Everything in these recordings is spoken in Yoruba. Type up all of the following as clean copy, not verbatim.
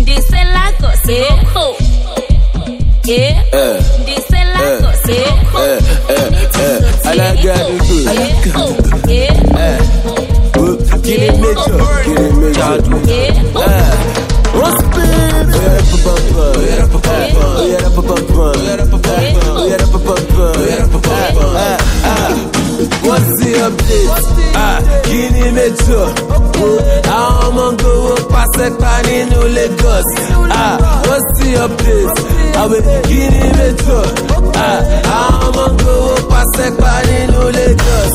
What's the update? Guinea Metro. I'm on go pass a pan in Lagos. What's the update? I will Guinea Metro. I'm on go pass a pan in Lagos.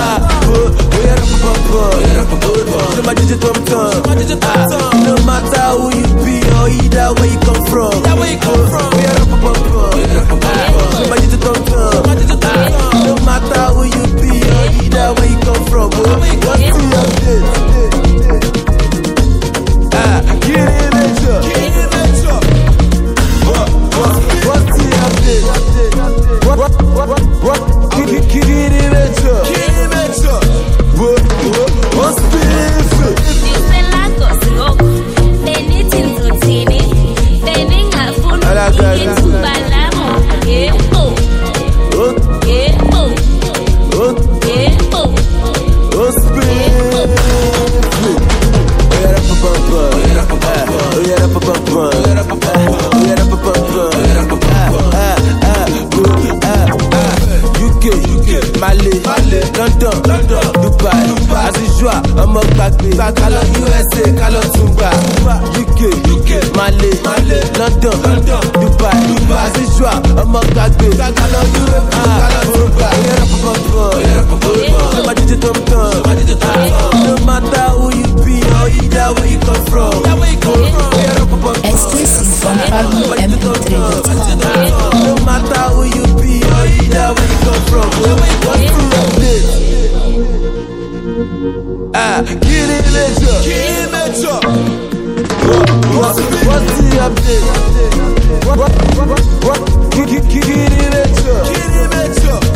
No matter who you be or either where you come from. No matter who you be or either where you come from. What's the update? Guinea Metro. What's the update? Guinea Metro. What's the London, Dubai, as usual, I'm a back Calo USA, Calo Tumba, UK, Mali, London, Dubai, as usual, I'm a back Calo USA, Calo Tumba, no matter who you be or either where you come from. Exclusive from PabloMP3.com. No matter who you be or either where you come from. Guinea Metro. What's the update? Guinea Metro.